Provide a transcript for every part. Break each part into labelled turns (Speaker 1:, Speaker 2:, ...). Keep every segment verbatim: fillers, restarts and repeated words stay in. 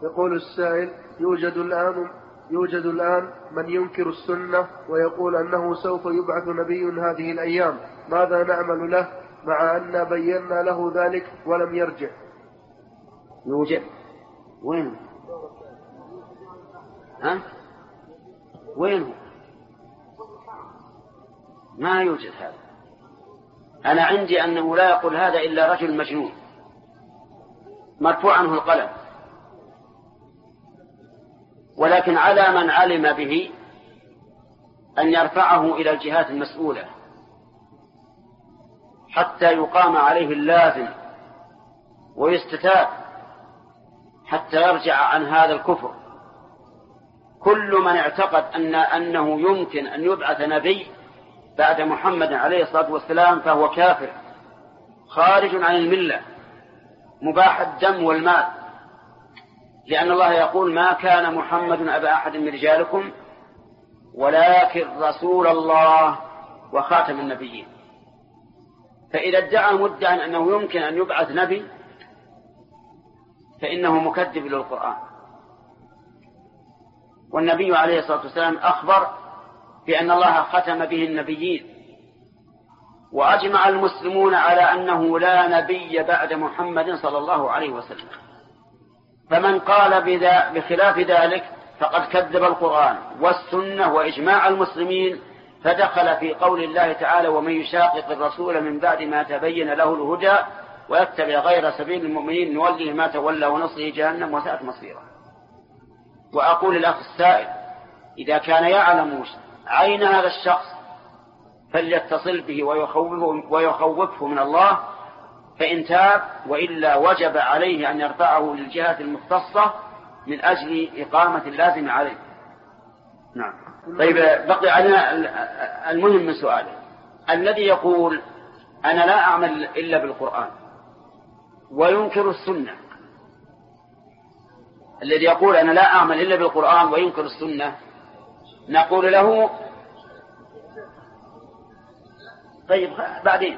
Speaker 1: يقول السائل: يوجد الآن يوجد الآن من ينكر السنة ويقول أنه سوف يبعث نبي هذه الأيام، ماذا نعمل له مع أن بينا له ذلك ولم يرجع؟
Speaker 2: يوجد وين؟ ها؟ وين؟ ما يوجد هذا. أنا عندي أنه لا يقول هذا إلا رجل مجنون مرفوع عنه القلم، ولكن على من علم به أن يرفعه إلى الجهات المسؤولة حتى يقام عليه اللازم ويستتاب حتى يرجع عن هذا الكفر. كل من اعتقد أن أنه يمكن أن يبعث نبي بعد محمد عليه الصلاة والسلام فهو كافر خارج عن الملة مباح الدم والمال، لأن الله يقول: ما كان محمد أبا أحد من رجالكم ولكن رسول الله وخاتم النبيين. فإذا ادعى مدعي أنه يمكن أن يبعث نبي فإنه مكذب للقرآن. والنبي عليه الصلاة والسلام أخبر بأن الله ختم به النبيين، وأجمع المسلمون على أنه لا نبي بعد محمد صلى الله عليه وسلم. فمن قال بخلاف ذلك فقد كذب القرآن والسنة وإجماع المسلمين، فدخل في قول الله تعالى: ومن يشاقق الرسول من بعد ما تبين له الهدى ويتبع غير سبيل المؤمنين نوله ما تولى ونصله جهنم وساءت مصيره. وأقول للأخ السائل: إذا كان يعلم عين هذا الشخص فليتصل به ويخوفه, ويخوفه من الله، فإن تاب، وإلا وجب عليه أن يرفعه للجهة المختصة من أجل إقامة اللازم عليه. نعم. طيب، بقي علينا المهم من سؤاله: الذي يقول أنا لا أعمل إلا بالقرآن وينكر السنة، الذي يقول أنا لا أعمل إلا بالقرآن وينكر السنة، نقول له طيب بعدين.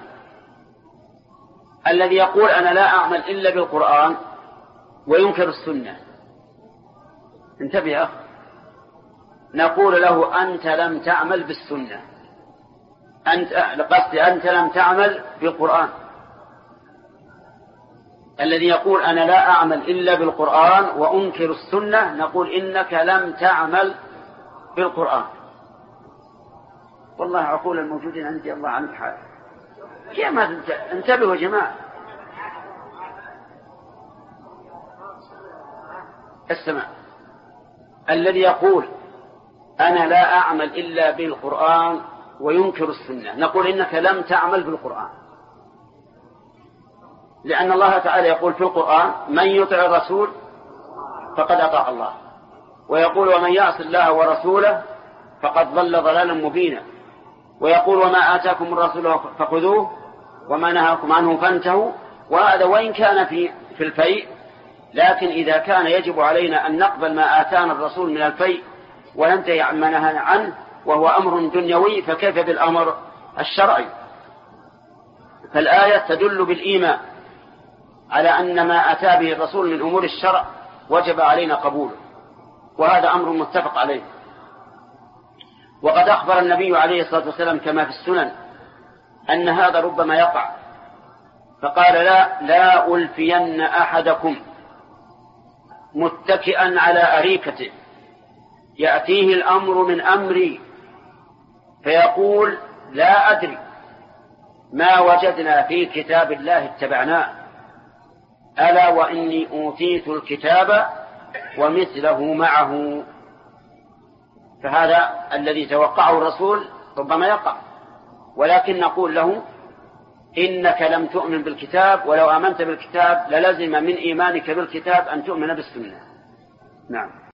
Speaker 2: الذي يقول أنا لا أعمل إلا بالقرآن وينكر السنة، انتبه يا أخي، نقول له أنت لم تعمل بالسنة، أنت لقصدي أنت لم تعمل بالقرآن. الذي يقول أنا لا أعمل إلا بالقرآن وأنكر السنة، نقول إنك لم تعمل بالقرآن. والله عقول الموجودين عندي الله عنك حال. كيف ما انتبهوا يا جماعة. السماء الذي يقول أنا لا أعمل إلا بالقرآن وينكر السنة، نقول إنك لم تعمل بالقرآن، لأن الله تعالى يقول في القرآن: من يطع الرسول فقد أطاع الله، ويقول: ومن يعص الله ورسوله فقد ضل ضلالا مبينا، ويقول: وما آتاكم الرسول فخذوه وما نهاكم عنه فانتهوا. وهذا وإن كان في في الفيء، لكن إذا كان يجب علينا أن نقبل ما آتانا الرسول من الفيء وننتهي عما نهى عنه وهو أمر دنيوي، فكيف بالأمر الشرعي؟ فالآية تدل بالإيمان على أن ما أتى به الرسول من أمور الشرع وجب علينا قبوله، وهذا أمر متفق عليه. وقد أخبر النبي عليه الصلاة والسلام كما في السنن أن هذا ربما يقع، فقال: لا لا ألفين أحدكم متكئا على أريكته يأتيه الأمر من أمري فيقول: لا أدري، ما وجدنا في كتاب الله اتبعناه، ألا وإني أوتيت الكتاب ومثله معه. فهذا الذي توقعه الرسول ربما يقع، ولكن نقول له: إنك لم تؤمن بالكتاب، ولو آمنت بالكتاب للزم من إيمانك بالكتاب أن تؤمن بالسنة. نعم.